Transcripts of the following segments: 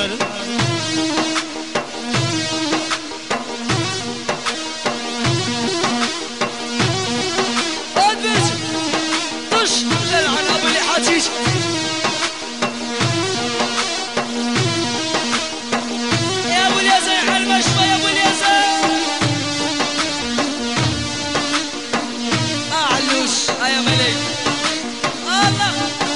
الجمال. طش للعن ابو اللي حاجيش يا ابو اليزن على المشفى يا ابو اليزن اعلوش يا ملك الله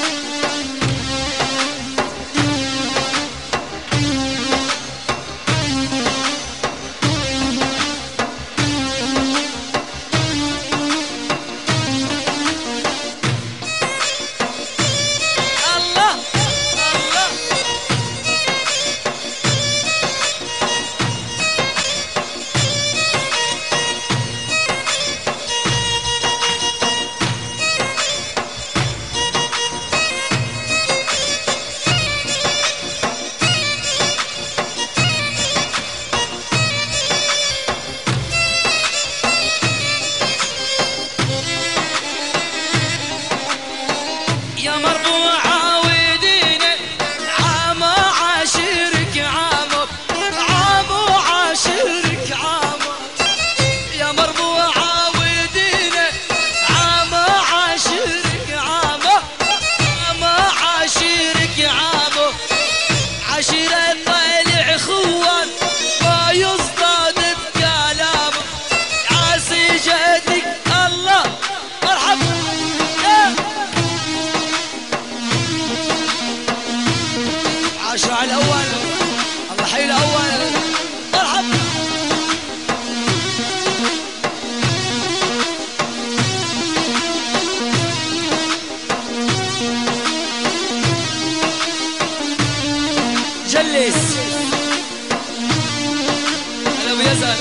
يا مربوعة وديني عام عاشرك عام عام عاشرك عام يا مربوعة وديني عام عاشرك عام عام عاشرك عام عشيرة طالع خوان ما يصطاد بكلام عاسي جدك الله مرحبا عاشوا على الأول الله حي الأول مرحبا جلس هلا ابو يزن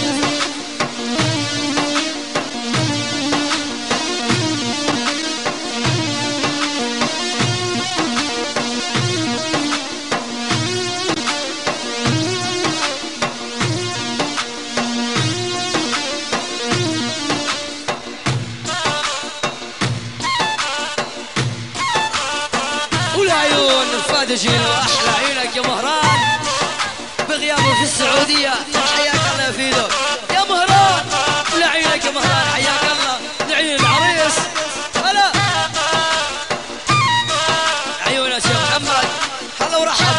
والعيون الفادجين واحلى عينك يا مهران بغيابه في السعوديه حياك الله يفيدك يا مهران لعينك يا مهران حياك الله لعين العريس هلا عيونك يا محمد هلا ورحب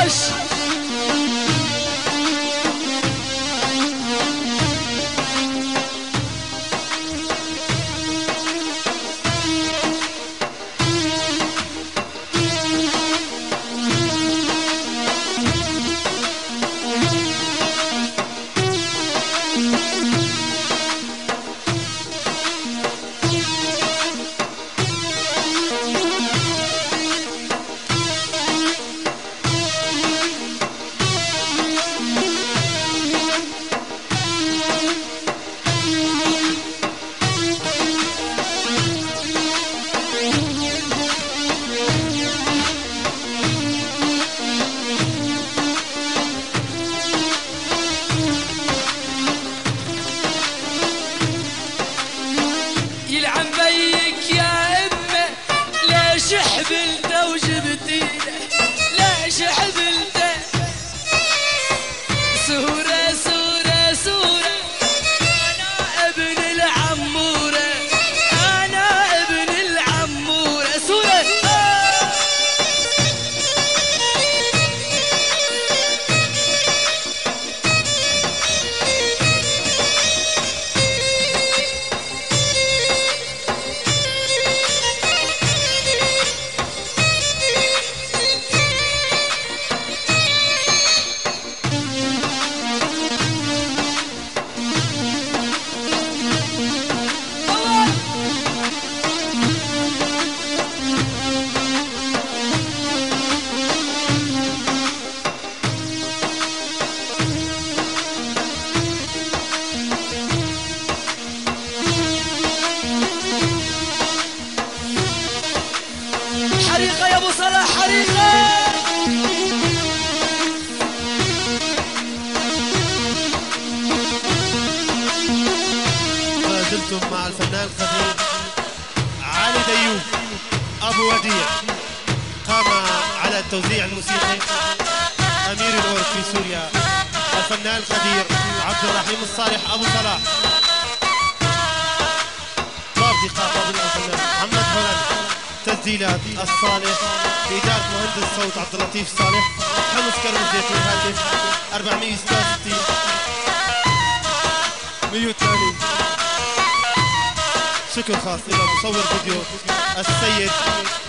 العرش. يلعن بيك يا امه ليش حبلته وجبتينه، ليش حبلته سوره سوره سوره. انا ابن العموره، انا ابن العموره سوره. حريقة يا ابو صلاح، حريقة. ما زلتم مع الفنان الخبير علي ديوب ابو وديع، قام على التوزيع الموسيقي امير الاورك في سوريا الفنان القدير عبد الرحيم الصالح ابو صلاح، ضابط قابل الفنان محمد هولند، تسجيلات الصالح بإدارة مهندس صوت عبد اللطيف صالح، حمص كرم الزيتون هاتف 466 180. شكر خاص إلى مصور فيديو السيد